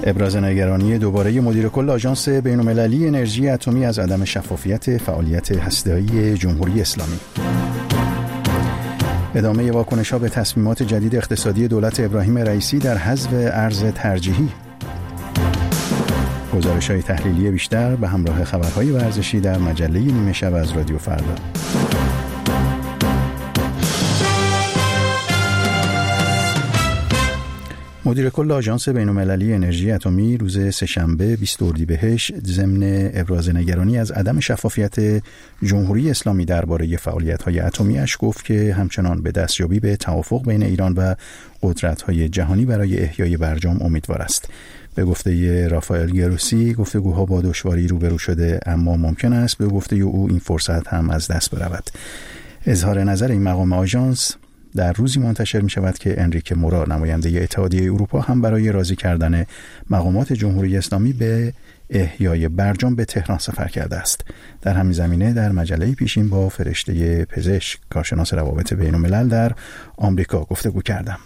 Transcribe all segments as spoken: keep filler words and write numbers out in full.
ابراز نگرانی دوباره مدیر کل آژانس بین‌المللی انرژی اتمی از عدم شفافیت فعالیت هسته‌ای جمهوری اسلامی. ادامه واکنش‌ها به تصمیمات جدید اقتصادی دولت ابراهیم رئیسی در حذف ارز ترجیحی. گزارش‌های تحلیلی بیشتر به همراه خبرهای ورزشی در مجله نیمه شب از رادیو فردا. مدیر کل آژانس بین‌المللی انرژی اتمی روز سه‌شنبه بیستم اردیبهشت ضمن ابراز نگرانی از عدم شفافیت جمهوری اسلامی درباره فعالیت‌های اتمی‌اش گفت که همچنان به دستیابی به توافق بین ایران و قدرت‌های جهانی برای احیای برجام امیدوار است. به گفته رافائل گروسی، گفتگوها با دشواری روبرو شده، اما ممکن است به گفته او این فرصت هم از دست برود. اظهار نظر این مقام آژانس در روزی منتشر می شود که انریک مورا، نماینده اتحادیه اروپا، هم برای راضی کردن مقامات جمهوری اسلامی به احیای برجام به تهران سفر کرده است. در همین زمینه در مجله پیشین با فرشته پزشک، کارشناس روابط بین الملل در آمریکا گفتگو کردم.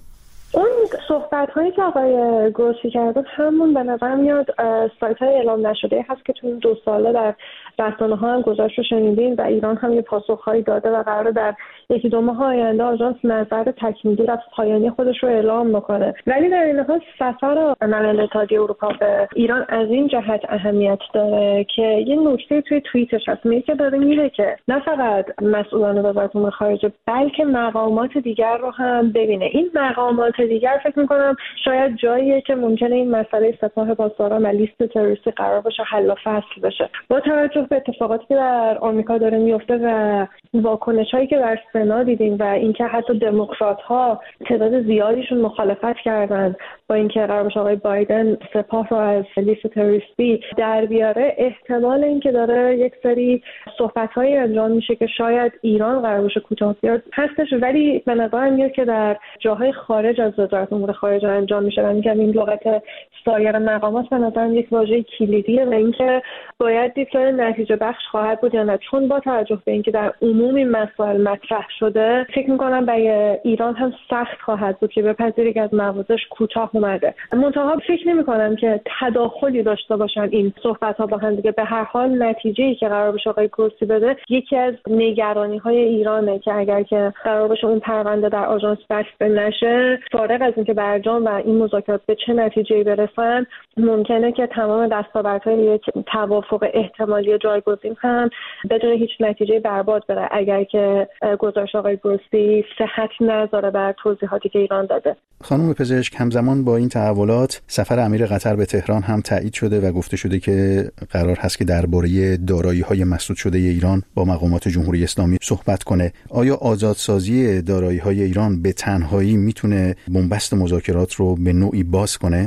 اون صحبت هایی که آقای گروسی کرده همون به نظر میاد سایت های اعلام نشده هست که تو این دو ساله در رسانه ها هم گذاشت رو شنیدین و ایران هم یه پاسخ هایی داده و قراره در یکی دو ماه آینده آژانس نظر تکمیلی و پایانی خودش رو اعلام بکنه. ولی در این حال سفر مجله اتحادیه اروپا به ایران از این جهت اهمیت داره که یه نکته توی توییتش هست، میگه که داره میره که نه فقط مسئولان وزارت امور خارجه بلکه مقامات دیگر رو هم ببینه. این مقامات دیگر فکر میکنم شاید جاییه که ممکنه این مسئله سپاه پاسداران و لیست تروریستی قرار باشه حل و فصل بشه. با توجه به اتفاقاتی که در آمریکا داره میفته و واکنش‌هایی که در سنا دیدیم و اینکه حتی دموکرات‌ها تعداد زیادیشون مخالفت کردن با اینکه قرار باشه آقای بایدن سپاه رو از لیست تروریستی در بیاره، احتمال اینکه داره یک سری صحبت‌هایی انجام میشه که شاید ایران قرار باشه کوتاه بیاد هستش، ولی به نظر میاد که در جاهای خارج از وزارت امور خارجه انجام میشه و میگم این لغت سایر مقامات به نظر یک واژه کلیدیه و اینکه باید دید که نتیجه بخش خواهد بود یا نه، چون با توجه به اینکه در عموم این مسائل مطرح شده فکر میکنم برای ایران هم سخت خواهد بود که بپذیره که از موازش کوتاه اومده. منتها فکر نمیکنم که تداخلی داشته باشن این صحبت ها با هم دیگه. به هر حال نتیجه‌ای که قرار باشه آقای گروسی بده یکی از نگرانی های ایرانه که اگر که قرار باشه اون پرونده در آژانس بسته نشه، فارغ از اینکه برجام و این مذاکرات به چه نتیجه‌ای برسن، ممکنه که تمام دستاوردهای یک توافق احتمالی جایگزین هم بدون هیچ نتیجه برباد بره اگر که گزارش آقای گروسی صحت نذاره بر توضیحاتی که ایران داده. خانم پزشک، همزمان با این تحولات سفر امیر قطر به تهران هم تایید شده و گفته شده که قرار هست که درباره دارایی‌های مسدود شده ایران با مقامات جمهوری اسلامی صحبت کنه. آیا آزادسازی دارایی‌های ایران به تنهایی میتونه بنبست مذاکرات رو به نوعی باز کنه؟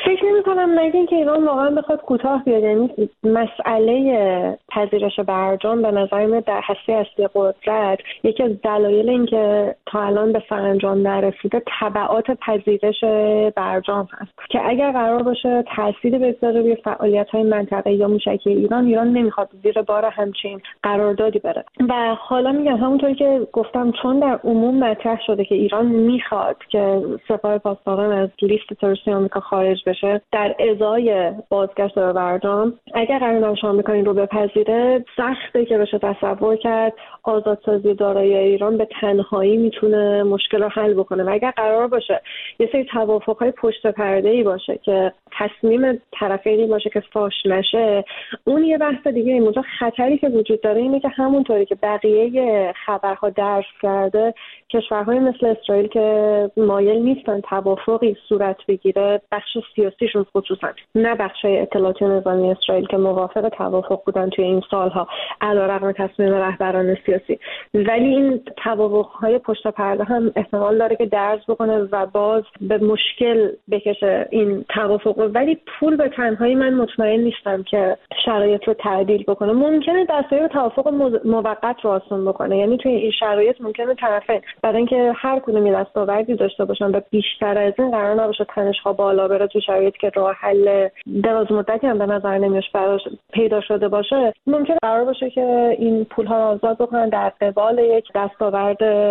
کنم مگه اینکه ایران واقعا بخواد کوتاه بیاد. یعنی مسئله پذیرش برجام به نظر میاد در هسته اصلی قدرت یکی از دلایل اینکه تا الان به سرانجام نرسیده تبعات پذیرش برجام هست که اگر قرار باشه تأثیری بگذاره روی فعالیت‌های منطقه‌ای یا موشکی ایران، ایران نمیخواد زیر بار همچین قراردادی بره. و حالا میگم همونطوری که گفتم چون در عموم مطرح شده که ایران میخواد که سپاه پاسداران از لیست تروریستی آمریکا خارج بشه در ازای بازگشت به برجام، اگر قرار باشه آمریکا این رو بپذیره، سخته که بشه تصور کرد آزادسازی دارایی ایران به تنهایی میتونه مشکل رو حل بکنه. و اگر قرار باشه یه سری توافق‌های پشت پرده‌ای باشه که تصمیم طرفینی باشه که فاش نشه، اون یه بحث دیگه. این موضوع خطری که وجود داره اینه که همونطوری که بقیه خبرها درس کرده، کشورهای مثل اسرائیل که مایل نیستن توافقی صورت بگیره، بخش سیاسیشون خصوصا، نه بخش اطلاعاتی نظامی اسرائیل که موافق توافق بودن توی این سالها علیرغم تصمیم رهبران سیاسی، ولی این توافق‌های پشت پرده هم احتمال داره که درز بکنه و باز به مشکل بکشه این توافق. ولی پول به تنهایی من مطمئن نیستم که شرایط رو تعدیل بکنه. ممکنه دستور توافق موقت رو آسان بکنه. یعنی توی این شرایط ممکنه طرفین برای اینکه هر کدوم دستاوردی داشته باشن و بیشتر از این قرار نباشه تنش‌ها بالا بره، تو شرایطی که راه حل دراز مدتی هم به نظر نمیاد براش پیدا شده باشه، ممکنه قرار باشه که این پول‌ها رو آزاد بکنن در قبال یک دستاورد و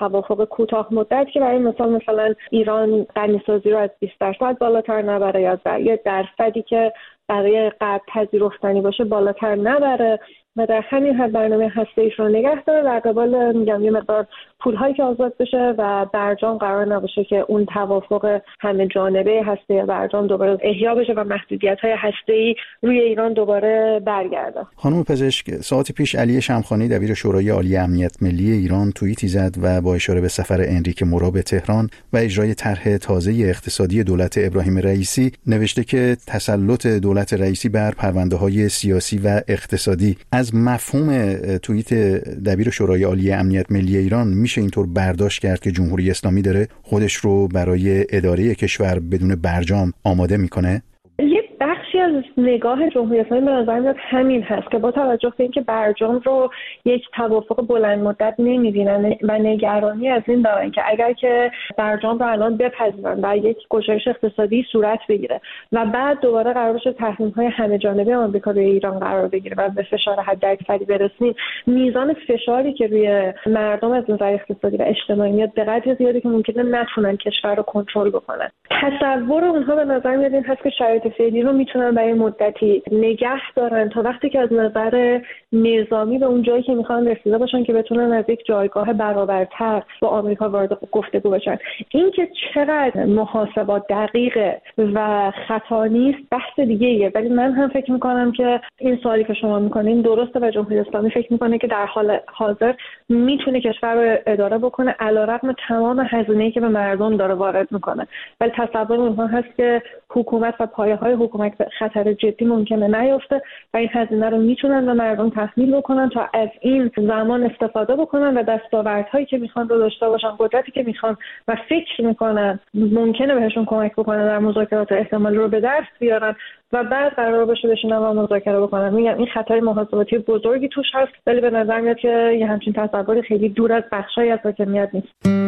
توافق کوتاه مدت که برای مثال مثلا ایران غنیسازی رو از بیست درصد بالاتر نبره یا یه درصدی که برای غرب پذیرفتنی باشه بالاتر نبره و در همین حد برنامه هسته‌ایش رو نگه داره، در قبال میگم یه مقدار پول‌هایی که آزاد بشه و برجام قرار نباشه که اون توافق همه جانبه هسته برجام دوباره احیا بشه و محدودیت‌های هسته‌ای روی ایران دوباره برگرده. خانم پزشک، ساعت پیش علی شمخانی دبیر شورای عالی امنیت ملی ایران توییتی زد و با اشاره به سفر انریک مورا به تهران و اجرای طرح تازه اقتصادی دولت ابراهیم رئیسی نوشته که تسلط دولت رئیسی بر پرونده‌های سیاسی و اقتصادی. از مفهوم توییت دبیر شورای عالی امنیت ملی ایران میشه اینطور برداشت کرد که جمهوری اسلامی داره خودش رو برای اداره کشور بدون برجام آماده میکنه؟ یه بخشی از نگاه جمهوری اسلامی به نظر میاد همین هست که با توجه به اینکه برجام رو یک توافق بلند مدت نمی‌بینن و نگرانی از این دارن که اگر که برجام رو الان بپذیرن و یک گشایش اقتصادی صورت بگیره و بعد دوباره قرار بشه تحریم‌های همه جانبه آمریکا روی ایران قرار بگیره و به فشار حداکثری برسیم، میزان فشاری که روی مردم از نظر اقتصادی و اجتماعی میاد به قدری زیاده که ممکنه نتونن کشور رو کنترل بکنن. تصور اونها به نظر میاد این هست که شرایط فعلی رو میتونن برای مدتی نگه دارن تا وقتی که از نظر نظامی به اون جایی که میخوان رسیده باشن که بتونن از یک جایگاه برابرتر با آمریکا وارد گفتگو بشن. این که چقدر محاسبات دقیقه و خطا نیست بحث دیگه ایه، ولی من هم فکر میکنم که این سوالی که شما میکنین درسته و جمهوری اسلامی فکر میکنه که در حال حاضر میتونه کشور رو اداره بکنه علیرغم تمام هزینه‌ای که به مردم داره وارد میکنه، ولی تصور اونها هست که حکومت و پایه‌های حکومت به خطر جدی ممکنه نیفته و این هزینه رو میتونن به مردم تحمیل بکنن تا از این زمان استفاده بکنن و دستاوردهایی که میخوان رو داشته باشن، قدرتی که میخوان و فکر میکنن ممکنه بهشون کمک بکنه در مذاکرات احتمال رو به دست بیارن و بعد قرار باشه بشینن و مذاکره بکنن. میگم این خطر محاسباتی بزرگی توش هست، ولی به نظر میاد که یه همچین تصوری خیلی دور از بخشای از حاکمیت نیست.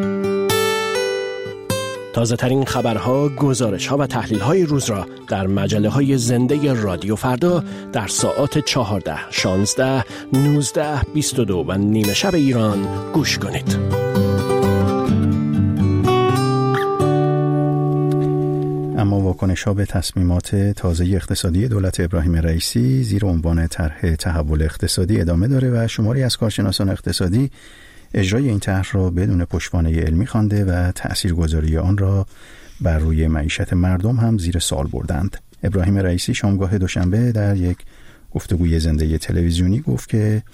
تازه ترین خبرها، گزارش‌ها و تحلیل‌های روز را در مجله‌های زنده رادیو فردا در ساعات چهارده، شانزده، نوزده، بیست و دو و نیمه شب ایران گوش کنید. اما واکنش‌ها به تصمیمات تازه اقتصادی دولت ابراهیم رئیسی زیر عنوان طرح تحول اقتصادی ادامه داره و شماری از کارشناسان اقتصادی اجرای این طرح را بدون پشتوانه علمی خوانده و تأثیرگذاری آن را بر روی معیشت مردم هم زیر سوال بردند. ابراهیم رئیسی شامگاه دوشنبه در یک گفتگوی زنده تلویزیونی گفت که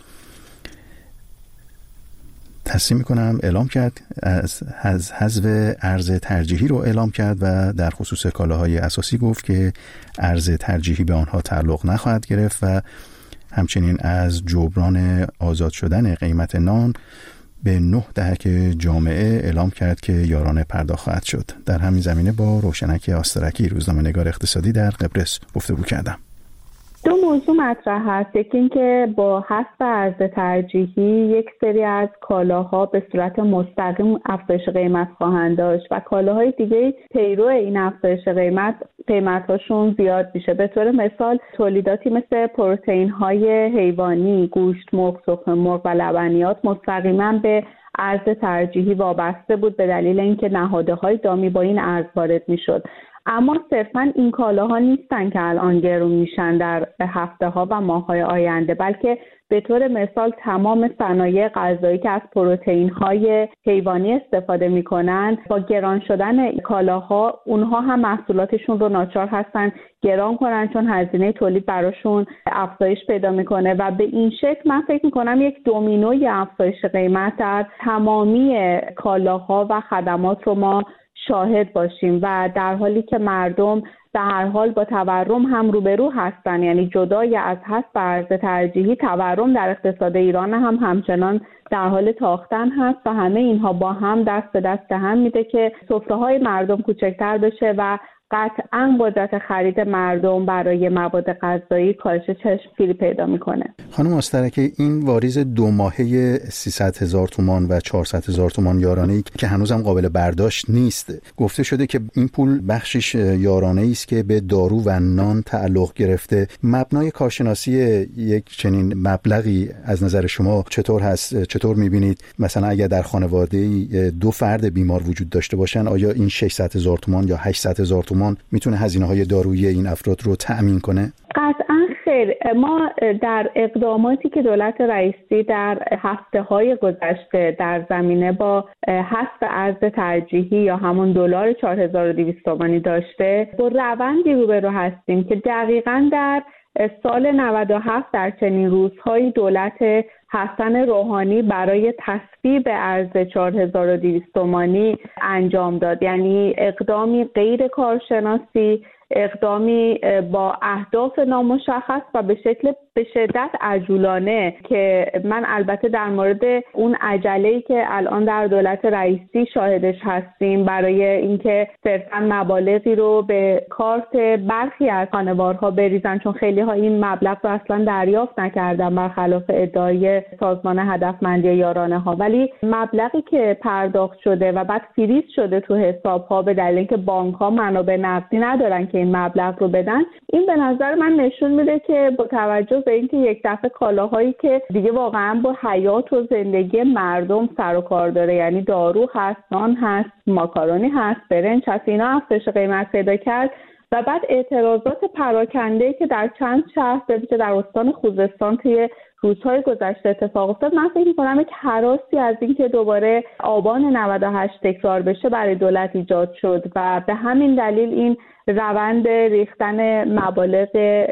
تصمیم می‌کنم اعلام کرد از حذف ارز ترجیحی رو اعلام کرد و در خصوص کالاهای اساسی گفت که ارز ترجیحی به آنها تعلق نخواهد گرفت و همچنین از جبران آزاد شدن قیمت نان به نه دهک جامعه اعلام کرد که یارانه پرداخت خواهد شد. در همین زمینه با روشنک آسترکی روزنامه‌نگار اقتصادی در قبرس گفتگو کردم. دو موضوع مطرح هست. یکی این که با حذف ارز ترجیحی یک سری از کالاها به صورت مستقیم افزایش قیمت خواهند داشت و کالاهای دیگه پیرو این افزایش قیمت قیمتاشون زیاد میشه. به طور مثال تولیداتی مثل پروتئین های حیوانی، گوشت، مرغ، تخم مرغ و لبنیات مستقیما به ارز ترجیحی وابسته بود به دلیل اینکه نهادهای دامی با این ارز وارد میشد. اما صرفاً این کالاها نیستن که الان گرون میشن در هفته ها و ماه های آینده، بلکه به طور مثال تمام صنایع غذایی که از پروتئین های حیوانی استفاده میکنن با گران شدن کالاها اونها هم محصولاتشون رو ناچار هستن گران کنن چون هزینه تولید براشون افزایش پیدا میکنه و به این شکل من فکر میکنم یک دومینوی افزایش قیمت در تمامی کالاها و خدمات رو ما شاهد باشیم و در حالی که مردم به هر حال با تورم هم روبرو هستن، یعنی جدای از حذف ارز ترجیحی تورم در اقتصاد ایران هم همچنان در حال تاختن هست و همه اینها با هم دست به دست هم میده که سفره‌های مردم کوچکتر بشه و قطعاً قدرت خرید مردم برای مواد غذایی کاهش چشمگیری پیدا میکنه. خانم استرکی، این واریز دو ماهه سیصد هزار تومان و چهارصد هزار تومان یارانه‌ای که هنوزم قابل برداشت نیست، گفته شده که این پول بخشش یارانه‌ای است که به دارو و نان تعلق گرفته. مبنای کارشناسی یک چنین مبلغی از نظر شما چطور هست؟ چطور می‌بینید مثلا اگر در خانواده‌ای دو فرد بیمار وجود داشته باشن، آیا این ششصد هزار تومان یا هشتصد هزار تومان میتونه هزینه‌های دارویی این افراد رو تأمین کنه؟ قطعاً خیر. ما در اقداماتی که دولت رئیسی در هفته‌های گذشته در زمینه با حذف ارز ترجیحی یا همون دلار چهار هزار و دویست تومانی داشته، با روندی روبرو هستیم که دقیقاً در سال نود و هفت در چنین روزهایی دولت حسن روحانی برای تصویب ارز چهار هزار و دویست تومانی انجام داد. یعنی اقدامی غیر کارشناسی، اقدامی با اهداف نامشخص و به شکل به شدت عجولانه که من البته در مورد اون عجله‌ای که الان در دولت رئیسی شاهدش هستیم برای اینکه صرفاً مبالغی رو به کارت برخی از خانوارها بریزن، چون خیلی ها این مبلغ رو اصلا دریافت نکردن برخلاف ادعای سازمان هدفمندی یارانه ها، ولی مبلغی که پرداخت شده و بعد فریز شده تو حساب ها به دلیل اینکه بانک ها منابع نقدی ندارن که این مبلغ رو بدن، این به نظر من نشون میده که با توجه به اینکه یک دفعه کالاهایی که دیگه واقعا با حیات و زندگی مردم سر و کار داره، یعنی دارو هست، نان هست، ماکارونی هست، برنج هست، اینا افزایش قیمت پیدا کرد و بعد اعتراضات پراکنده‌ای که در چند شهر به ویژه در استان خوزستان طی روزهای گذشته اتفاق افتاد، من فکر می‌کنم یک هراسی از این که دوباره آبان نود و هشت تکرار بشه برای دولت ایجاد شد و به همین دلیل این روند ریختن مبالغ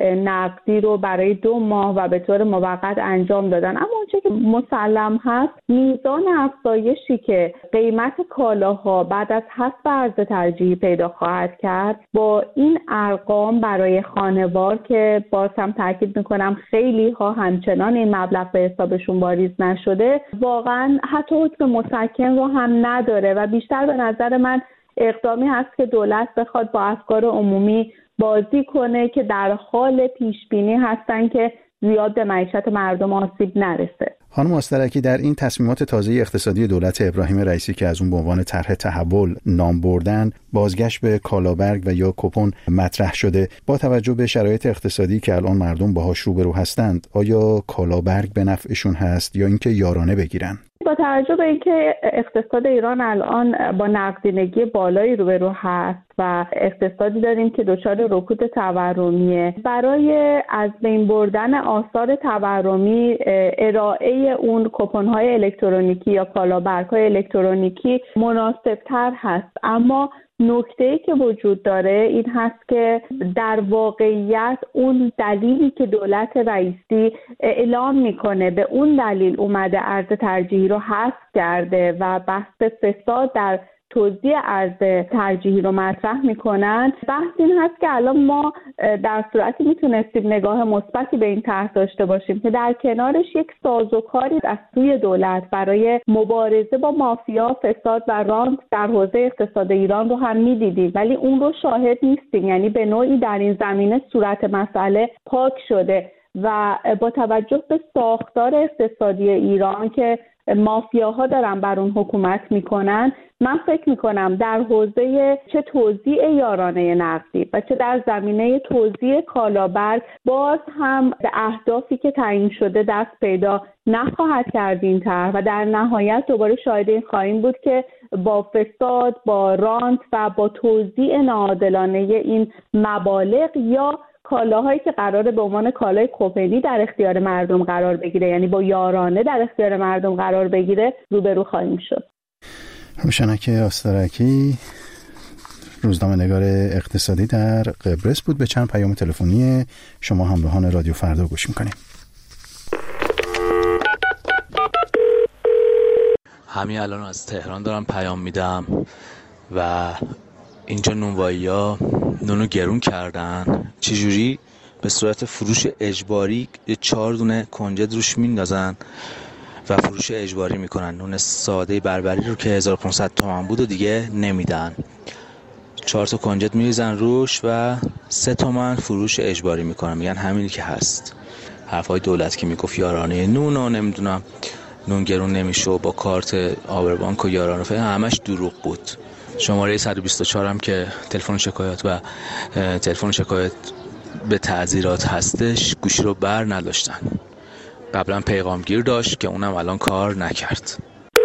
نقدی رو برای دو ماه و به طور موقت انجام دادن. اما اونچه که مسلم هست، میزان افزایشی که قیمت کالاها بعد از حذف ارز ترجیحی پیدا خواهد کرد با این ارقام برای خانوار که باز هم تاکید میکنم خیلی ها همچنان این مبلغ به حسابشون واریز نشده، واقعا حتی حکم مسکن رو هم نداره و بیشتر به نظر من اقدامی هست که دولت بخواد با افکار عمومی بازی کنه که در حال پیش بینی هستن که زیاد به معیشت مردم آسیب نرسه. خانم استرکی، در این تصمیمات تازه اقتصادی دولت ابراهیم رئیسی که از اون به عنوان طرح تحول نام بردن، بازگشت به کالابرگ و یا کوپن مطرح شده. با توجه به شرایط اقتصادی که الان مردم باهاش روبرو هستند، آیا کالابرگ به نفعشون هست یا اینکه یارانه بگیرن؟ با توجه به اینکه اقتصاد ایران الان با نقدینگی بالایی روبرو هست و اقتصادی داریم که دچار رکود تورمیه، برای از بین بردن آثار تورمی ارائه اون کوپن‌های الکترونیکی یا کالابرگ‌های الکترونیکی مناسب‌تر هست. اما نکته‌ای که وجود داره این هست که در واقعیت اون دلیلی که دولت رئیسی اعلام میکنه به اون دلیل اومده ارز ترجیحی رو حذف کرده و بحث فساد در توزیع ارز ترجیحی رو مطرح میکنن. بحث این هست که الان ما در صورتی میتونستیم نگاه مثبتی به این طرح داشته باشیم که در کنارش یک سازوکاری از سوی دولت برای مبارزه با مافیا، فساد و رانت در حوزه اقتصاد ایران رو هم میدیدیم، ولی اون رو شاهد نیستیم. یعنی به نوعی در این زمینه صورت مسئله پاک شده و با توجه به ساختار اقتصادی ایران که مافیاها دارن بر اون حکومت میکنن، من فکر میکنم در حوزه چه توزیع یارانه نقدی و چه در زمینه توزیع کالابرگ باز هم به اهدافی که تعیین شده دست پیدا نخواهد کرد این طرح و در نهایت دوباره شاهد این خواهیم بود که با فساد، با رانت و با توزیع ناعادلانه این مبالغ یا کالاهایی که قراره به عنوان کالای کوپنی در اختیار مردم قرار بگیره، یعنی با یارانه در اختیار مردم قرار بگیره، روبرو خواهیم شد. روشنک استرکی، روزنامه‌نگار اقتصادی در قبرس بود. به چند پیام تلفنی شما همراهان رادیو فردا گوش می‌کنیم. همین الان از تهران دارم پیام میدم و اینجا نونوایی‌ها نونو گرون کردن. چجوری؟ به صورت فروش اجباری چهار دونه کنجد روش میندازن و فروش اجباری میکنن. نون ساده بربری رو که هزار و پانصد تومان بود و دیگه نمیدن. چهار تا کنجد میریزن روش و سه تومن فروش اجباری میکنن، میگن همینی که هست. حرفای دولت که میگفت یارانه نون و نمیدونم نون گرون نمیشه و با کارت آبربانک و یارانه فعلا همش دروغ بود. شماره صد و بیست و چهار هم که تلفن شکایت و تلفن شکایت به تعذیرات هستش گوشی رو بر نداشتن. قبلا پیغامگیر داشت که اونم الان کار نکرد.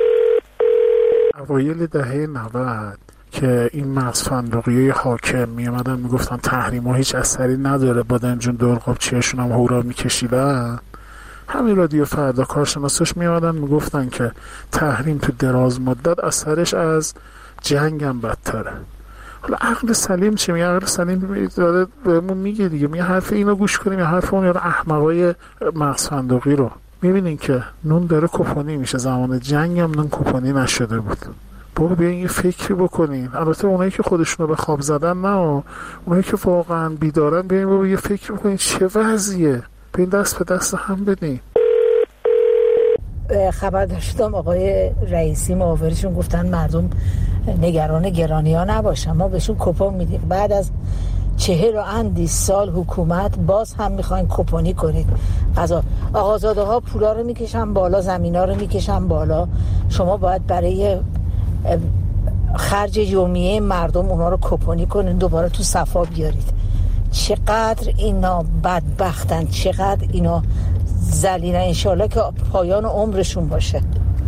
اوایل دهه نود که این مغز فندقی حاکم می اومدن میگفتن تحریم ها هیچ اثری نداره، بادن جون دورقاب چیهشون هم هورا میکشیدن، همین رادیو فردا کارشناساش می اومدن میگفتن که تحریم تو دراز مدت اثرش از جنگ هم بدتره. حالا عقل سلیم چی میگه؟ عقل سلیم داره بهمون میگه دیگه، میگه حرف اینو گوش کنیم یا حرف اون یارو احمقای مغز فندقی رو. میبینین که نون داره کپونی میشه، زمان جنگ هم نون کپونی نشده بود. بابا بیاین یه فکری بکنین. البته اونایی که خودشونو به خواب زدن نه، اونایی که واقعا بیدارن بیاین بابا یه فکری بکنین چه وضعیه، بیاین دست به دست هم بدین. خبر داشتم آقای رئیسی معاونشون گفتن مردم نگران گرانی ها نباشن، ما بهشون کپون میدیم. بعد از چهل و اندی سال حکومت باز هم میخواین کپونی کنید. قضا آقازاده ها پولا رو میکشن بالا، زمینا رو میکشن بالا، شما باید برای خرج یومیه مردم اونا رو کپونی کنید دوباره تو صفا بیارید. چقدر اینا بدبختن، چقدر اینا ذلیلن. انشالله که پایان عمرشون باشه.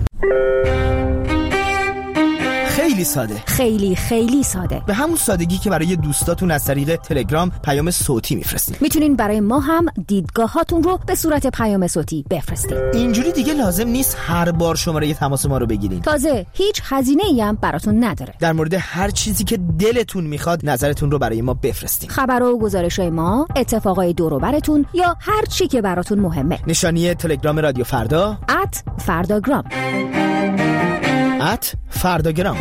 خیلی ساده، خیلی خیلی ساده، به همون سادگی که برای دوستاتون از طریق تلگرام پیام صوتی میفرستید. میتونین برای ما هم دیدگاهاتون رو به صورت پیام صوتی بفرستید. اینجوری دیگه لازم نیست هر بار شماره تماس ما رو بگیرین. تازه هیچ هزینه‌ای هم براتون نداره. در مورد هر چیزی که دلتون میخواد نظرتون رو برای ما بفرستید. خبر و گزارش‌های ما، اتفاقای دور و براتون یا هر چی که براتون مهمه. نشانی تلگرام رادیو فردا ات فرداگرام ات فرداگرام.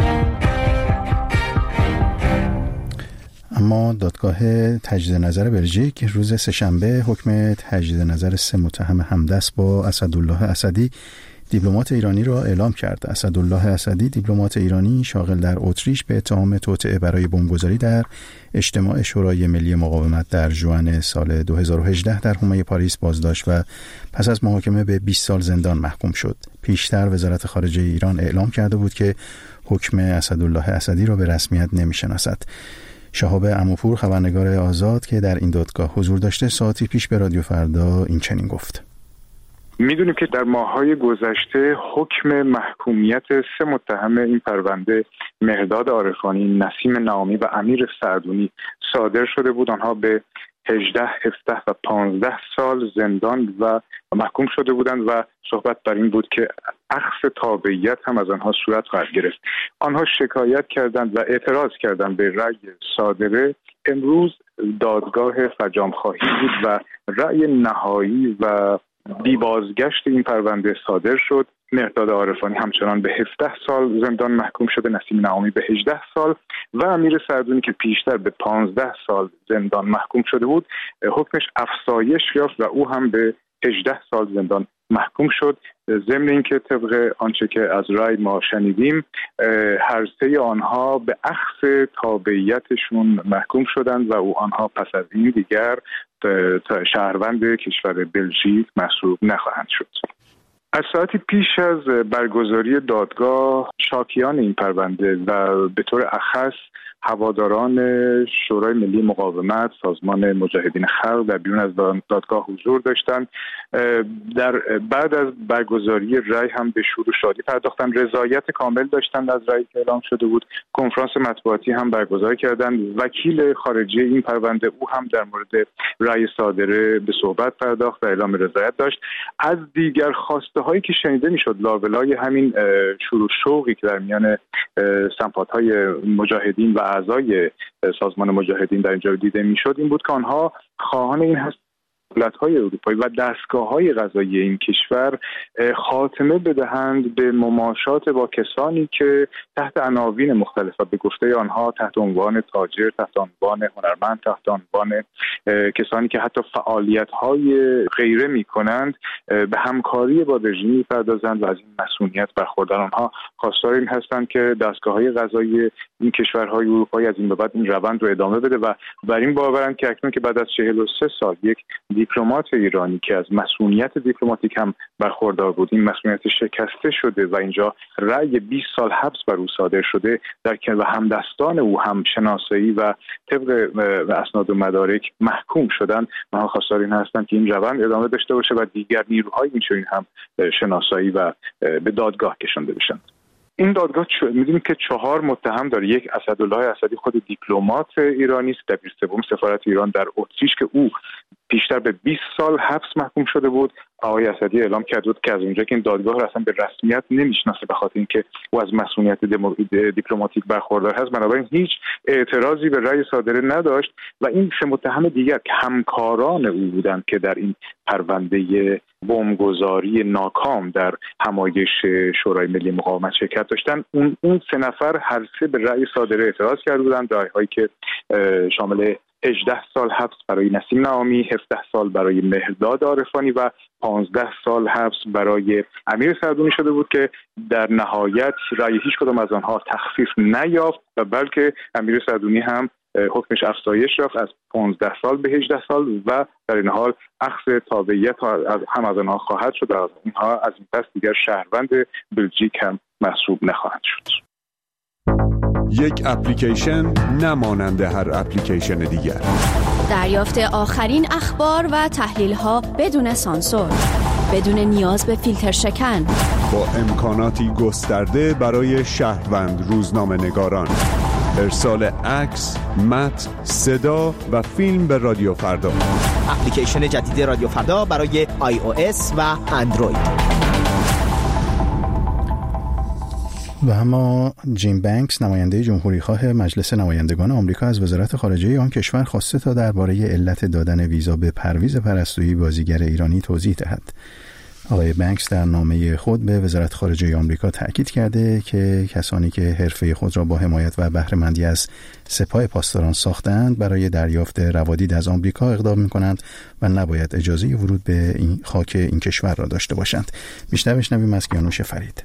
اما دادگاه تجدید نظر بلژیک روز سه‌شنبه حکم تجدید نظر سه متهم همدست با اسدالله اسدی دیپلمات ایرانی را اعلام کرد. اسدالله اسدی دیپلمات ایرانی شاغل در اتریش به اتهام توطئه برای بمبگذاری در اجتماع شورای ملی مقاومت در ژوئن سال دو هزار و هجده در حومه پاریس بازداشت و پس از محاکمه به بیست سال زندان محکوم شد. پیشتر وزارت خارجه ایران اعلام کرده بود که حکم اسدالله اسدی را به رسمیت نمی‌شناسد. شهاب عموپور خبرنگار آزاد که در این دادگاه حضور داشته ساعتی پیش به رادیو فردا این چنین گفت: میدونیم که در ماه‌های گذشته حکم محکومیت سه متهم این پرونده مهرداد عارفانی، نسیم نامی و امیر سعدونی صادر شده بود. آنها به هجده، هفده و پانزده سال زندان و محکوم شده بودند و صحبت بر این بود که اخذ تابعیت هم از آنها صورت خواهد گرفت. آنها شکایت کردند و اعتراض کردند به رأی صادره. امروز دادگاه فرجام‌خواهی بود و رأی نهایی و بی بازگشت این پرونده صادر شد. مهرداد عارفانی همچنان به هفده سال زندان محکوم شده، نسیم نامی به هجده سال و امیر سعدونی که پیشتر به پانزده سال زندان محکوم شده بود حکمش افزایش یافت و او هم به هجده سال زندان محکوم شد. ضمن اینکه طبق آنچه که از رای ما شنیدیم هر سه آنها به اخذ تابعیتشون محکوم شدند و او آنها پس از این دیگر شهروند کشور بلژیک محسوب نخواهند شد. از ساعتی پیش از برگزاری دادگاه شاکیان این پرونده و به طور اخص هواداران شورای ملی مقاومت، سازمان مجاهدین خلق در بیرون از دادگاه حضور داشتند. در بعد از برگزاری رأی هم به شور و شادی پرداختند، رضایت کامل داشتند از رأیی که اعلام شده بود. کنفرانس مطبوعاتی هم برگزار کردند. وکیل خارجی این پرونده او هم در مورد رأی صادره به صحبت پرداخت و اعلام رضایت داشت. از دیگر خواسته هایی که شنیده میشد لابلای همین شور و شوقی که در میان سمپات‌های مجاهدین و اعضای سازمان مجاهدین در اینجا دیده میشد این بود که آنها خواهان این هست دولت‌های اروپایی و دستگاه‌های قضایی این کشور خاتمه بدهند به مماشات با کسانی که تحت عناوین مختلف به گفته آنها تحت عنوان تاجر، تحت عنوان هنرمند، تحت عنوان کسانی که حتی فعالیت‌های غیره می‌کنند به همکاری با رژیم می‌پردازند و از این مسئولیت برخوردار. آنها خواستار این هستند که دستگاه‌های قضایی این کشورهای اروپایی از این به بعد این روند رو ادامه بده و بر این باورند که اکنون که بعد از چهل و سه سال یک دیپلمات ایرانی که از مسئولیت دیپلماتیک هم برخوردار بود، این مسئولیت شکسته شده و اینجا رأی بیست سال حبس بر او صادر شده، در که و همدستان او هم شناسایی و طبق اسناد و مدارک محکوم شدن، آنها خواستار این هستند که این روند ادامه داشته باشه و دیگر نیروهای این هم شناسایی و به دادگاه کشانده بشن. این دادگاه چ... می‌دونیم که چهار متهم داره. یک، اسدالله اسدی خود دیپلمات ایرانی است، دبیر سوم سفارت ایران در اتریش که او بیشتر به بیست سال حبس محکوم شده بود. آقای اسدی اعلام کرده بود که از اونجا که این دادگاه را اصلا به رسمیت نمیشناسه به خاطر اینکه او از مسئولیت دمو... دیپلماتیک برخوردار هست، بنابراین هیچ اعتراضی به رأی صادره نداشت و این سه متهم دیگر که همکاران او بودند که در این پرونده بمبگذاری ناکام در همایش شورای ملی مقاومت شرکت داشتن، اون اون سه نفر هر سه به رأی صادره اعتراض کرده بودند، رأی‌هایی که شامل هجده سال حبس برای نسیم نعامی، هفده سال برای مهرداد عارفانی و پانزده سال حبس برای امیر سعدونی شده بود که در نهایت رأی هیچ کدام از آنها تخفیف نیافت و بلکه امیر سعدونی هم حکمش افزایش یافت از پانزده سال به هجده سال و در این حال اخذ تابعیت هم از آنها خواهد شد و از اینها از این پس دیگر شهروند بلژیک هم محسوب نخواهند شد. یک اپلیکیشن نمانند هر اپلیکیشن دیگر. دریافت آخرین اخبار و تحلیل‌ها بدون سانسور، بدون نیاز به فیلتر شکن، با امکاناتی گسترده برای شهروند روزنامه‌نگاران. ارسال عکس، متن، صدا و فیلم به رادیو فردا. اپلیکیشن جدید رادیو فردا برای آی او اس و اندروید. و اما جیم بانکس، نماینده جمهوریخواه مجلس نمایندگان آمریکا، از وزارت خارجه آن کشور خواسته تا درباره علت دادن ویزا به پرویز پرستویی بازیگر ایرانی توضیح دهد. آقای بانکس در نامه خود به وزارت خارجه آمریکا تأکید کرده که کسانی که حرفه خود را با حمایت و بهره‌مندی از سپاه پاسداران ساختند برای دریافت روادید از آمریکا اقدام می‌کنند و نباید اجازه ورود به این خاک این کشور را داشته باشند. بیشتر بشنویم از کیانوش فرید.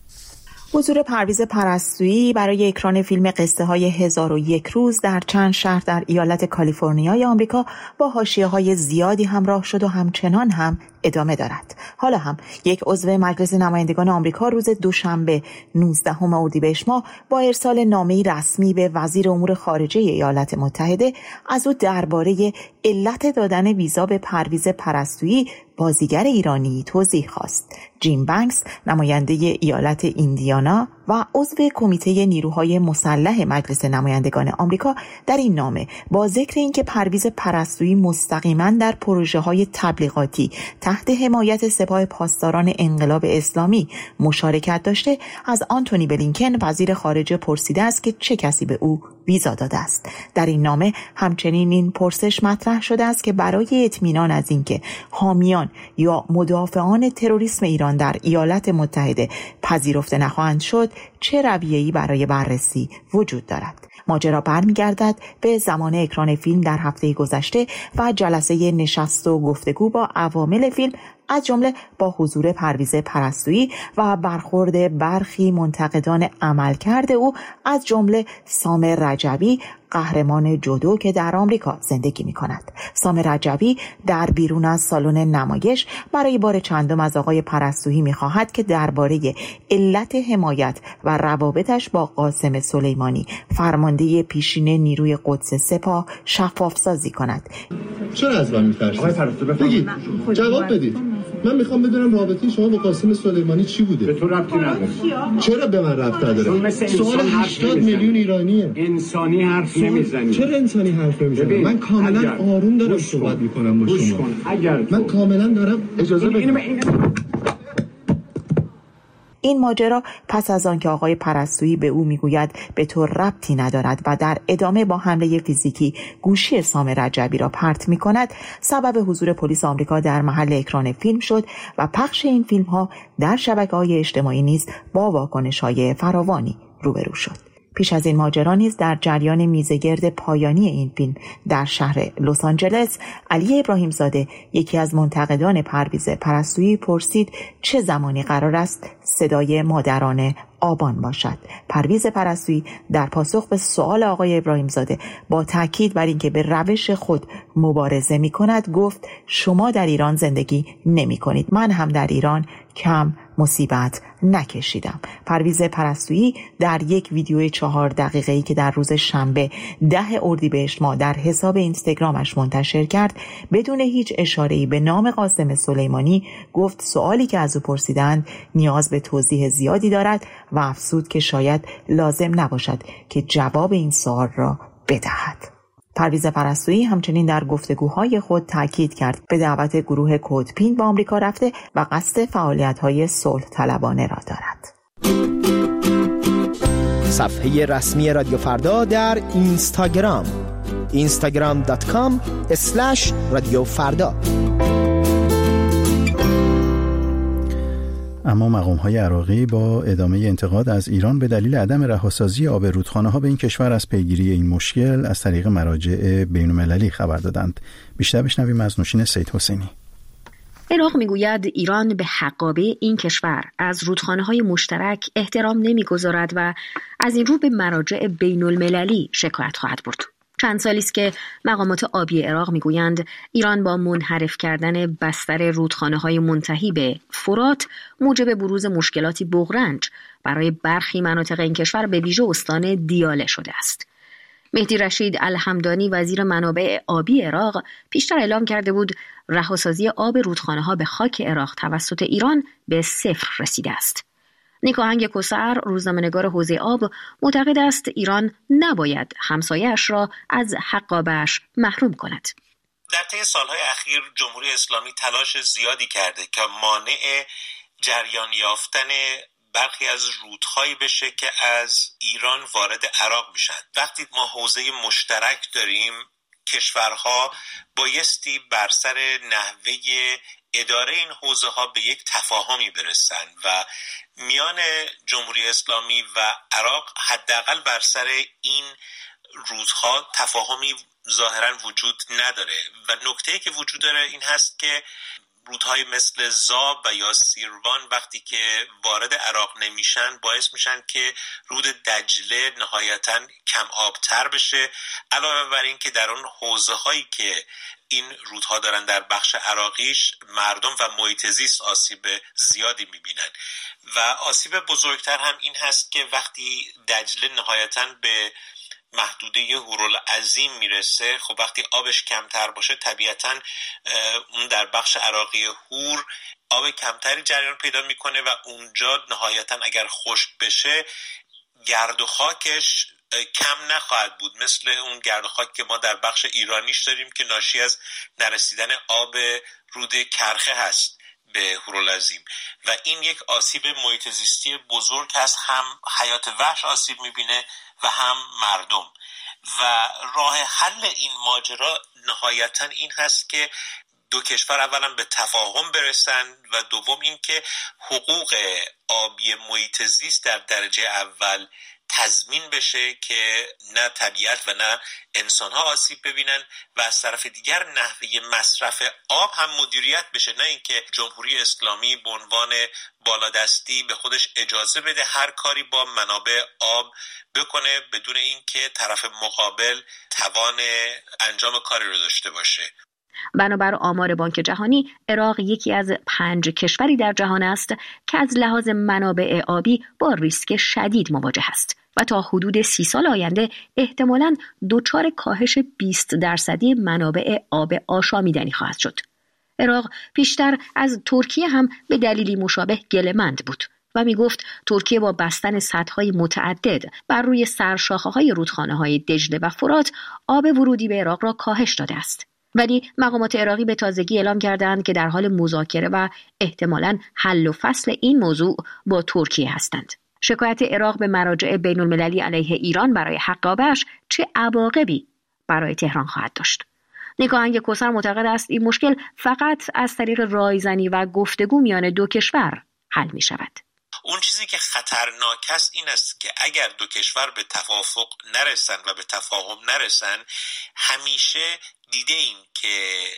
حضور پرویز پرستویی برای اکران فیلم قصه های هزار و یک روز در چند شهر در ایالت کالیفرنیای آمریکا با حاشیه‌های زیادی همراه شد و همچنان هم ادامه دارد. حالا هم یک عضو مجلس نمایندگان آمریکا روز دوشنبه نوزدهم اردیبهشت ماه با ارسال نامه‌ای رسمی به وزیر امور خارجه ایالات متحده از او درباره علت دادن ویزا به پرویز پرستویی بازیگر ایرانی توضیح خواست. جیم بانکس، نماینده ایالت ایندیانا و عضو کمیته نیروهای مسلح مجلس نمایندگان آمریکا، در این نامه با ذکر اینکه پرویز پرستویی مستقیما در پروژه‌های تبلیغاتی تحت حمایت سپاه پاسداران انقلاب اسلامی مشارکت داشته، از آنتونی بلینکن وزیر خارجه پرسیده است که چه کسی به او ویزا داده است. در این نامه همچنین این پرسش مطرح شده است که برای اطمینان از اینکه حامیان یا مدافعان تروریسم ایران در ایالات متحده پذیرفته نخواهند شد، چه رویه‌ای برای بررسی وجود دارد. ماجرا برمیگردد به زمان اکران فیلم در هفته گذشته و جلسه نشست و گفتگو با عوامل فیلم، از جمله با حضور پرویز پرستویی و برخورد برخی منتقدان عملکرد او، از جمله سامر رجبی، قهرمان جودو که در آمریکا زندگی می کند. سامر رجبی در بیرون از سالن نمایش برای بار چندم از آقای پرستویی می خواهد که درباره علت حمایت و روابطش با قاسم سلیمانی، فرمانده پیشین نیروی قدس سپاه، شفاف سازی کند. چرا از من می‌ترسید؟ آقای پرستویی بگید، جواب بدید. من میخوام بدونم رابطه شما با قاسم سلیمانی چی بوده؟ به تو ربطی نداره. چرا به من ربط نداره؟ سوال هشتاد میلیون ایرانیه. انسانی حرف نمیزنی. چرا انسانی حرف نمیزنی؟ من کاملا اگر... آروم دارم صحبت میکنم با شما. اگر من کاملا دارم اجازه بدید. این ماجرا پس از آن که آقای پرستویی به او میگوید به تو ربطی ندارد و در ادامه با حمله فیزیکی گوشی سام رجبی را پرت میکند، سبب حضور پلیس آمریکا در محل اکران فیلم شد و پخش این فیلم ها در شبکه‌های اجتماعی نیز با واکنش‌های فراوانی روبرو شد. پیش از این ماجرا نیز در جریان میزگرد پایانی این فیلم در شهر لس آنجلس، علی ابراهیم زاده، یکی از منتقدان پرویز پرستویی، پرسید چه زمانی قرار است صدای مادران آبان باشد. پرویز پرستویی در پاسخ به سؤال آقای ابراهیم زاده با تاکید بر اینکه به روش خود مبارزه می کند گفت شما در ایران زندگی نمی کنید، من هم در ایران کم مصیبت نکشیدم. پرویز پرستویی در یک ویدیو چهار دقیقه‌ای که در روز شنبه ده اردیبهشت ماه در حساب اینستاگرامش منتشر کرد، بدون هیچ اشاره‌ای به نام قاسم سلیمانی گفت سوالی که از او پرسیدند نیاز به توضیح زیادی دارد و افزود که شاید لازم نباشد که جواب این سوال را بدهد. پرویز پرستویی همچنین در گفتگوهای خود تاکید کرد به دعوت گروه کودپین به آمریکا رفته و قصد فعالیت‌های صلح طلبانه را دارد. صفحه رسمی رادیو فردا در اینستاگرام اینستاگرام دات کام اسلش رادیو فردا. اما مقام‌های عراقی با ادامه انتقاد از ایران به دلیل عدم رهاسازی آب رودخانه‌ها به این کشور از پیگیری این مشکل از طریق مراجع بین‌المللی خبر دادند. بیشتر بشنویم از نوشین سید حسینی. عراق میگوید ایران به حقابه این کشور از رودخانه‌های مشترک احترام نمی‌گذارد و از این رو به مراجع بین‌المللی شکایت خواهد برد. چند سالی است که مقامات آبی عراق میگویند ایران با منحرف کردن بستر رودخانه‌های منتهی به فرات موجب بروز مشکلاتی بغرنج برای برخی مناطق این کشور به ویژه استان دیاله شده است. مهدی رشید الحمدانی وزیر منابع آبی عراق پیشتر اعلام کرده بود رهاسازی آب رودخانه‌ها به خاک عراق توسط ایران به صفر رسیده است. نیکاهنگ کوثر، روزنامه‌نگار حوزه آب، معتقد است ایران نباید همسایه‌اش را از حقابه‌اش محروم کند. در طی سالهای اخیر جمهوری اسلامی تلاش زیادی کرده که مانع جریان یافتن برخی از رودهایی بشه که از ایران وارد عراق میشن. وقتی ما حوزه مشترک داریم، کشورها بایستی بر سر نحوه اداره این حوزه ها به یک تفاهمی برسن و میان جمهوری اسلامی و عراق حداقل بر سر این رودها تفاهمی ظاهرا وجود نداره و نکته‌ای که وجود داره این هست که رودهای مثل زاب و یا سیروان وقتی که وارد عراق نمیشن باعث میشن که رود دجله نهایتاً کم آبتر بشه، علاوه بر این که در اون حوزه هایی که این رودها دارن در بخش عراقیش مردم و محیط زیست آسیب زیادی میبینن و آسیب بزرگتر هم این هست که وقتی دجله نهایتاً به محدوده هورالعظیم میرسه، خب وقتی آبش کمتر باشه طبیعتاً اون در بخش عراقی هور آب کمتری جریان پیدا میکنه و اونجا نهایتاً اگر خشک بشه گرد و خاکش کم نخواهد بود، مثل اون گرد و خاک که ما در بخش ایرانیش داریم که ناشی از نرسیدن آب رود کرخه هست به هورالعظیم و این یک آسیب محیط زیستی بزرگ هست، هم حیات وحش آسیب میبینه و هم مردم. و راه حل این ماجرا نهایتا این هست که دو کشور اولا به تفاهم برسن و دوم این که حقوق آبی محیط زیست در درجه اول تضمین بشه که نه طبیعت و نه انسان‌ها آسیب ببینن و از طرف دیگر نحوه مصرف آب هم مدیریت بشه، نه اینکه جمهوری اسلامی به عنوان بالادستی به خودش اجازه بده هر کاری با منابع آب بکنه بدون اینکه طرف مقابل توان انجام کاری رو داشته باشه. بنابر آمار بانک جهانی، عراق یکی از پنج کشوری در جهان است که از لحاظ منابع آبی با ریسک شدید مواجه است و تا حدود سی سال آینده احتمالاً دچار کاهش بیست درصدی منابع آب آشامیدنی خواهد شد. عراق پیشتر از ترکیه هم به دلیلی مشابه گله‌مند بود و می گفت ترکیه با بستن سدهای متعدد بر روی سرشاخه‌های رودخانه‌های دجله و فرات آب ورودی به عراق را کاهش داده است. ولی مقامات عراقی به تازگی اعلام کردند که در حال مذاکره و احتمالاً حل و فصل این موضوع با ترکیه هستند. شکایت عراق به مراجع بین المللی علیه ایران برای حقابه‌اش چه عواقبی برای تهران خواهد داشت؟ نیکاهنگ کوثر معتقد است این مشکل فقط از طریق رایزنی و گفتگو میان دو کشور حل می شود. اون چیزی که خطرناک است این است که اگر دو کشور به توافق نرسن و به تفاهم نرسن، همیشه دیده ایم که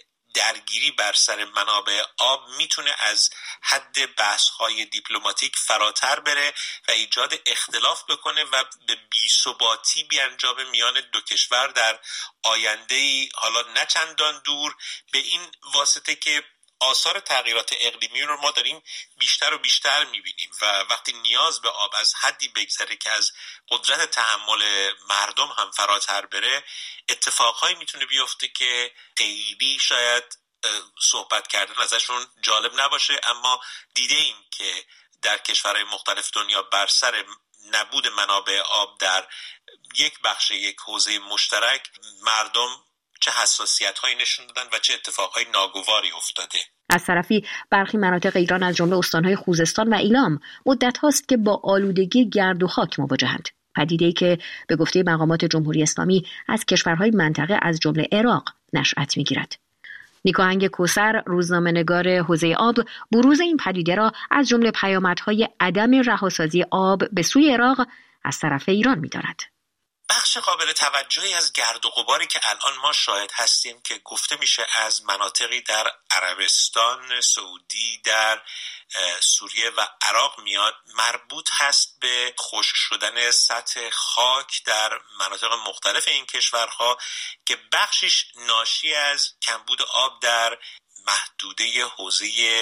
درگیری بر سر منابع آب میتونه از حد بحث‌های دیپلماتیک فراتر بره و ایجاد اختلاف بکنه و به بی‌ثباتی بیانجامه میان دو کشور در آینده‌ای حالا نه چندان دور، به این واسطه که آثار تغییرات اقلیمی رو ما داریم بیشتر و بیشتر میبینیم و وقتی نیاز به آب از حدی بگذره که از قدرت تحمل مردم هم فراتر بره، اتفاقهایی میتونه بیفته که خیلی شاید صحبت کردن ازشون جالب نباشه، اما دیده ایم که در کشورهای مختلف دنیا بر سر نبود منابع آب در یک بخش یک حوزه مشترک مردم چه حساسیت‌هایی نشون دادن و چه اتفاقهای ناگواری افتاده. از طرفی برخی مناطق ایران از جمله استان‌های خوزستان و ایلام مدت هاست که با آلودگی گرد و خاک مواجهند. پدیده‌ای که به گفته مقامات جمهوری اسلامی از کشورهای منطقه از جمله عراق نشأت می‌گیرد. نیکاهنگ کوثر، روزنامه‌نگار حوزه آب، بروز این پدیده را از جمله پیامدهای عدم رهاسازی آب به سوی عراق از طرف ایران می‌داند. بخش قابل توجهی از گرد و غباری که الان ما شاهد هستیم که گفته میشه از مناطقی در عربستان سعودی، در سوریه و عراق میاد، مربوط هست به خشک شدن سطح خاک در مناطق مختلف این کشورها که بخشش ناشی از کمبود آب در محدوده حوزه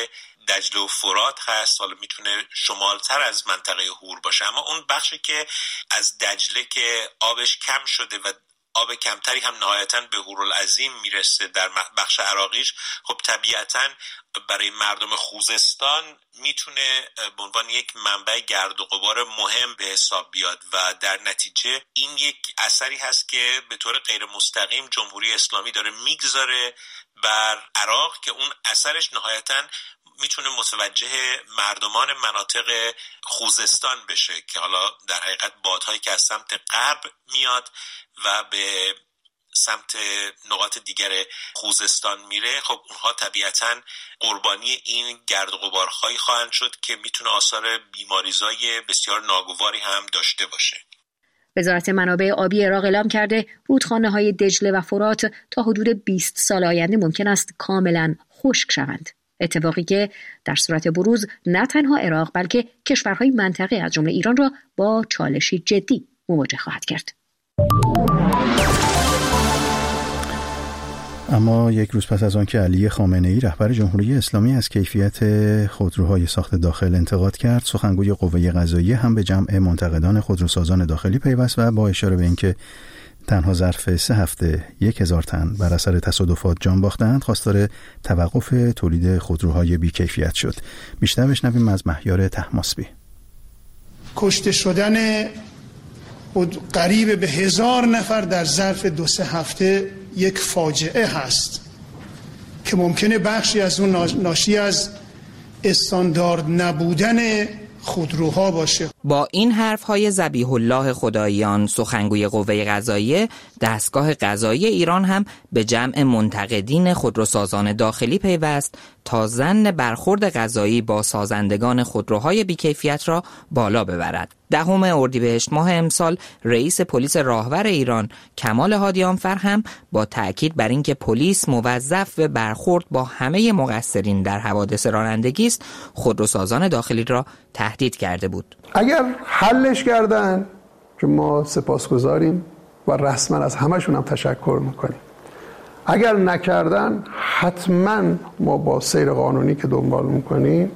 دجله و فرات هست. حالا میتونه شمالتر از منطقه هور باشه، اما اون بخشی که از دجله که آبش کم شده و آب کمتری هم نهایتاً به هورالعظیم میرسه در بخش عراقیش، خب طبیعتاً برای مردم خوزستان میتونه به عنوان یک منبع گرد و غبار مهم به حساب بیاد و در نتیجه این یک اثری هست که به طور غیر مستقیم جمهوری اسلامی داره میگذاره بر عراق که اون اثرش نهایتاً میتونه متوجه مردمان مناطق خوزستان بشه که حالا در حقیقت بادهایی که از سمت غرب میاد و به سمت نقاط دیگر خوزستان میره، خب اونها طبیعتاً قربانی این گرد و غبارهایی خواهند شد که میتونه آثار بیماریزای بسیار ناگواری هم داشته باشه. وزارت منابع آبی عراق اعلام کرده رودخانه‌های دجله و فرات تا حدود بیست سال آینده ممکن است کاملاً خشک شوند. اتفاقی که در صورت بروز نه تنها عراق بلکه کشورهای منطقه از جمله ایران را با چالشی جدی مواجه خواهد کرد. اما یک روز پس از آن که علی خامنه‌ای رهبر جمهوری اسلامی از کیفیت خودروهای ساخت داخل انتقاد کرد، سخنگوی قوه قضاییه هم به جمع منتقدان خودروسازان داخلی پیوست و با اشاره به اینکه تنها ظرف سه هفته یک هزار تن بر اثر تصادفات جان باختند، خواستار توقف تولید خودروهای بی‌کیفیت شد. بیشتر بشنویم از مهیار طهماسبی. کشته شدن قریب به هزار نفر در ظرف دو سه هفته یک فاجعه هست که ممکنه بخشی از اون ناشی از استاندارد نبودن خودروها باشه. با این حرف‌های ذبیح الله خداییان، سخنگوی قوه قضاییه، دستگاه قضایی ایران هم به جمع منتقدین خودروسازان داخلی پیوست تا ظن برخورد قضایی با سازندگان خودروهای بیکیفیت را بالا ببرد. دهم اردیبهشت ماه امسال رئیس پلیس راهور ایران کمال هادیانفر هم با تأکید بر اینکه پلیس موظف به برخورد با همه مقصرین در حوادث رانندگی است، خودروسازان داخلی را تهدید کرده بود. اگر حلش کردن که ما سپاسگزاریم و رسما از همشون هم تشکر میکنیم، اگر نکردن حتما ما با سیر قانونی که دنبال میکنیم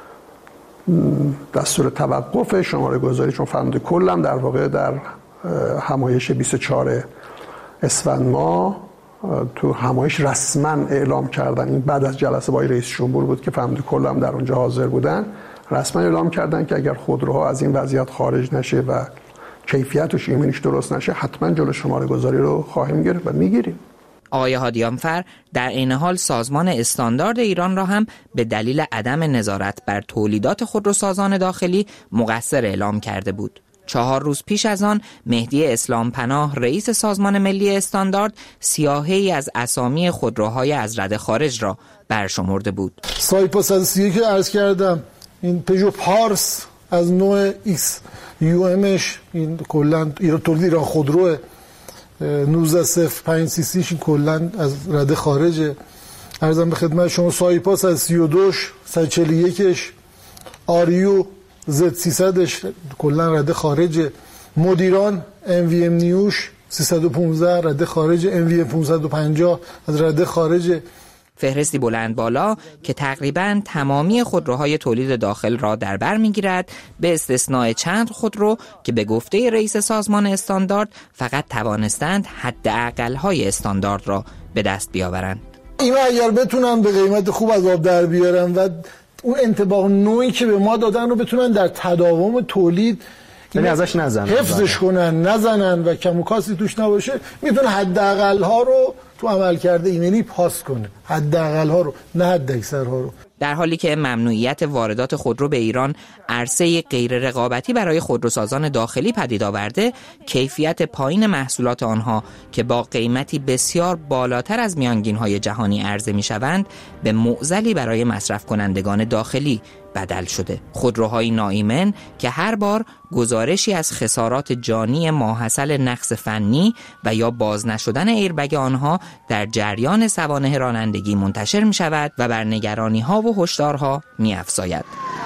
دستور توقف شماره گذاری، چون فرمانده کلم در واقع در همایش بیست و چهارم اسفند ماه تو همایش رسما اعلام کردن، این بعد از جلسه با رئیس جمهور بود که فرمانده کلم در اونجا حاضر بودن، رسما اعلام کردن که اگر خودروها از این وضعیت خارج نشه و کیفیت و ایمنیش درست نشه حتما جلو شماره گذاری رو خواهیم گرفت و میگیریم. آقای هادیانفر در این حال سازمان استاندارد ایران را هم به دلیل عدم نظارت بر تولیدات خودروسازان داخلی مقصر اعلام کرده بود. چهار روز پیش از آن مهدی اسلام پناه رئیس سازمان ملی استاندارد سیاهی از اسامی خودروهای از رده خارج را برشمرده بود. سایپا صد و سی یک که عرض کردم، این پژو پارس از نوع ایکس یو امش، این کلا تولید ایران خودروه، نوزده صفر پنج سی سیش کلا از رده خارجه. عرضم به خدمت شما سایپا صد و سی و دو صد و چهل و یک آریو زد سیصدش کلا رده خارجه. مدیران ام وی ام نیوش سیصد و پانزده رده خارجه. ام وی ام پانصد و پنجاه از رده خارجه. فهرستی بلند بالا که تقریباً تمامی خودروهای تولید داخل را در بر می‌گیرد، به استثناء چند خودرو که به گفته رئیس سازمان استاندارد فقط توانستند حداقل‌های استاندارد را به دست بیاورند. اینا اگر بتونن به قیمت خوب از آب در بیارن و اون انطباق نوعی که به ما دادن رو بتونن در تداوم تولید یعنی ازش نزنن، حفظش کنن، نزنن و کم و کاسی توش نباشه، میتونه حداقل ها رو تو عمل کرده ایمنی پاس کنه، حداقل ها رو، نه حد اکثر ها رو. در حالی که ممنوعیت واردات خودرو به ایران عرصه غیر رقابتی برای خودروسازان داخلی پدید آورده، کیفیت پایین محصولات آنها که با قیمتی بسیار بالاتر از میانگین‌های جهانی عرضه می‌شوند، به معضلی برای مصرف کنندگان داخلی بدل شده. خودروهای ناایمن که هر بار گزارشی از خسارات جانی ماحصل نقص فنی و یا باز نشدن ایربگ آنها در جریان سوانح رانندگی منتشر می شود و بر نگرانی‌ها و هشدارها می افزاید.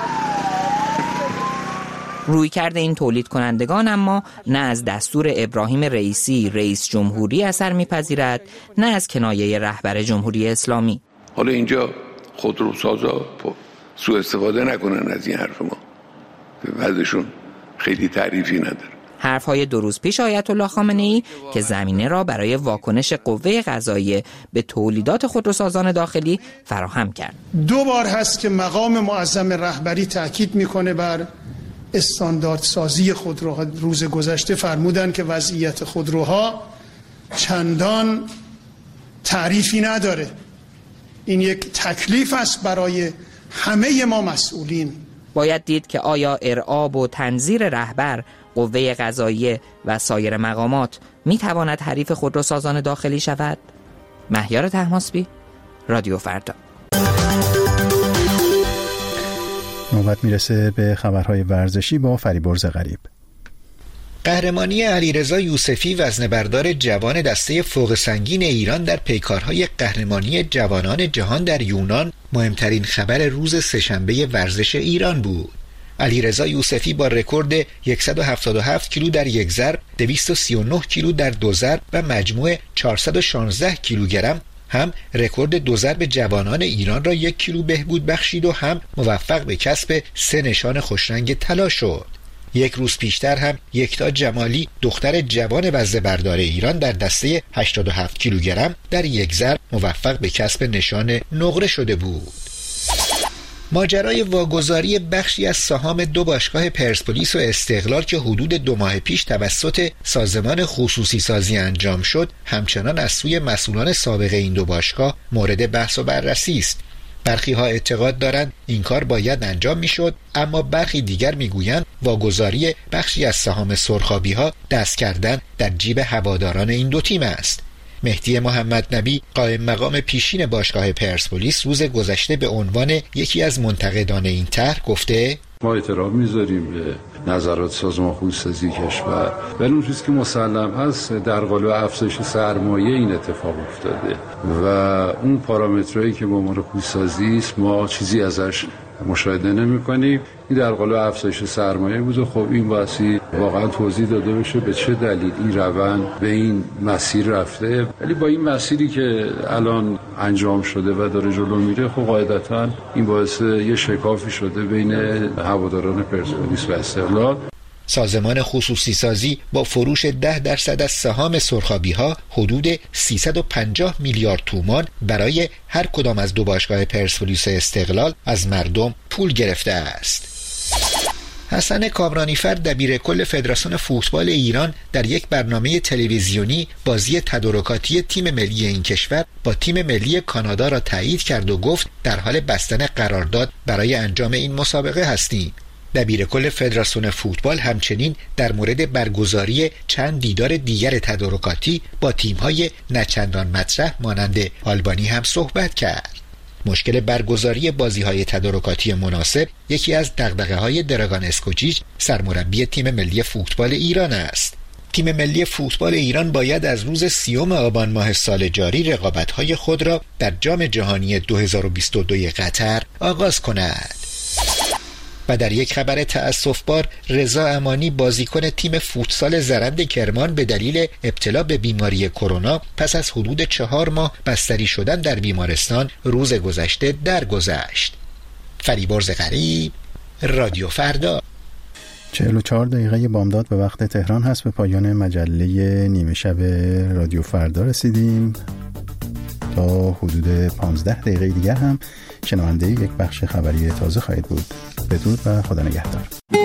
روی کرده این تولید کنندگان اما نه از دستور ابراهیم رئیسی رئیس جمهوری اثر می‌پذیرد، نه از کنایه رهبر جمهوری اسلامی. حالا اینجا خودروسازا سوء استفاده نکنن از این حرف ما، وضعشون خیلی تعریفی نداره. حرف‌های دو روز پیش آیت الله خامنه‌ای که زمینه را برای واکنش قوه قضاییه به تولیدات خودروسازان داخلی فراهم کرد. دو بار هست که مقام معظم رهبری تاکید میکنه بر استانداردسازی خودروها. روز گذشته فرمودن که وضعیت خودروها چندان تعریفی نداره. این یک تکلیف است برای همه ما مسئولین. باید دید که آیا ارعاب و تنظیر رهبر، قوه قضاییه و سایر مقامات می تواند حریف خودروسازان داخلی شود؟ مهیار طهماسبی، رادیو فردا. نوبت میرسه به خبرهای ورزشی با فریبرز غریب. قهرمانی علیرضا یوسفی وزنه‌بردار جوان دسته فوق سنگین ایران در پیکارهای قهرمانی جوانان جهان در یونان مهمترین خبر روز سه‌شنبه ورزش ایران بود. علیرضا یوسفی با رکورد صد و هفتاد و هفت کیلو در یک ضرب، دویست و سی و نه کیلو در دو ضرب و مجموع چهارصد و شانزده کیلوگرم هم رکورد دو ضرب جوانان ایران را یک کیلو بهبود بخشید و هم موفق به کسب سه نشان خوشرنگ طلا شد. یک روز پیشتر هم یکتا جمالی دختر جوان وزنه‌بردار ایران در دسته هشتاد و هفت کیلوگرم در یک ضرب موفق به کسب نشان نقره شده بود. ماجرای واگذاری بخشی از سهام دو باشگاه پرسپولیس و استقلال که حدود دو ماه پیش توسط سازمان خصوصی سازی انجام شد همچنان از سوی مسئولان سابق این دو باشگاه مورد بحث و بررسی است. برخی ها اعتقاد دارند این کار باید انجام میشد، اما برخی دیگر میگویند واگذاری بخشی از سهام سرخابی ها دست کردن در جیب هواداران این دو تیم است. مهدی محمد نبی قائم مقام پیشین باشگاه پرسپولیس روز گذشته به عنوان یکی از منتقدان این طرح گفته: ما احترام میذاریم به نظرات سازمان خودروسازی کشور، ولی اون چیزی که مسلم هست در قالب افزایش سرمایه این اتفاق افتاده و اون پارامترهایی که به عنوان خودروسازی است ما چیزی ازش مشاهده نمی‌کنیم. این در قالب افزایش سرمایه بود. خب این واسه واقعا توضیح داده بشه به چه دلیل این روند به این مسیر رفته، ولی با این مسیری که الان انجام شده و داره جلو میره خب قاعدتاً این باعث یه شکافی شده بین هواداران پرسپولیس و استقلال. سازمان خصوصی سازی با فروش ده درصد از سهام سرخابی ها حدود سیصد و پنجاه میلیارد تومان برای هر کدام از دو باشگاه پرسپولیس و استقلال از مردم پول گرفته است. حسن کامرانیفر دبیر کل فدراسیون فوتبال ایران در یک برنامه تلویزیونی بازی تدارکاتی تیم ملی این کشور با تیم ملی کانادا را تایید کرد و گفت در حال بستن قرارداد برای انجام این مسابقه هستیم. دبیر کل فدراسیون فوتبال همچنین در مورد برگزاری چند دیدار دیگر تدارکاتی با تیم‌های نچندان مطرح مانند آلبانی هم صحبت کرد. مشکل برگزاری بازی‌های تدارکاتی مناسب یکی از دغدغه‌های دراگان اسکوچیچ سرمربی تیم ملی فوتبال ایران است. تیم ملی فوتبال ایران باید از روز سیوم آبان ماه سال جاری رقابت‌های خود را در جام جهانی دو هزار و بیست و دو قطر آغاز کند. و در یک خبر تأسف‌بار رضا امانی بازیکن تیم فوتسال زرند کرمان به دلیل ابتلا به بیماری کرونا پس از حدود چهار ماه بستری شدن در بیمارستان روز گذشته درگذشت. فریبرز غریب، رادیو فردا. چهل و چهار دقیقه بامداد به وقت تهران هست. به پایان مجله نیمه شب رادیو فردا رسیدیم. تا حدود پانزده دقیقه دیگر هم شنونده یک بخش خبری تازه خواهید بود. بدرود و خدا نگهدار.